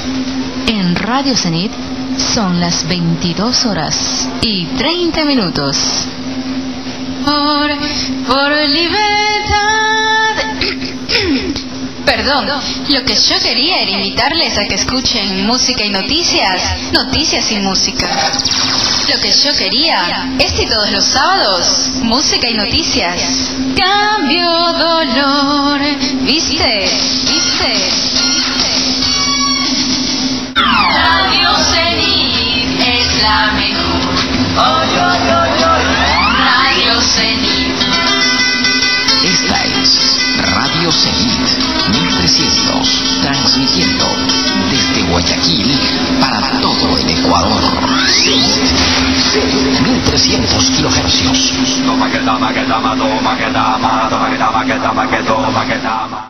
En Radio Zenit son las 22:30. Por libertad. Perdón, lo que yo quería era invitarles a que escuchen música y noticias, noticias y música. Lo que yo quería es que todos los sábados, música y noticias. Cambio dolor, ¿viste? Radio Zenit es la mejor. Radio Zenit. Esta es Radio Zenit 1300, transmitiendo desde Guayaquil para todo el Ecuador. Zenit, 1300 kilohercios.